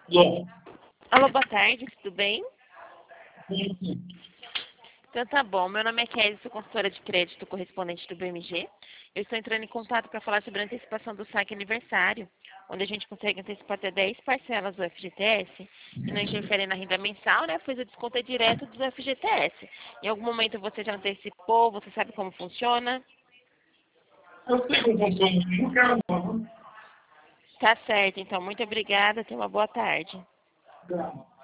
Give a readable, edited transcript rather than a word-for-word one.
Yes. Alô, boa tarde, tudo bem? Sim, sim. Então tá bom, meu nome é Kelly, sou consultora de crédito correspondente do BMG. Eu estou entrando em contato para falar sobre a antecipação do saque aniversário, onde a gente consegue antecipar até 10 parcelas do FGTS e não interfere na renda mensal, né? Pois o desconto é direto do FGTS. Em algum momento você já antecipou, você sabe como funciona? Eu sei como funciona, não quero não. Tá certo, então muito obrigada, tenha uma boa tarde. Não.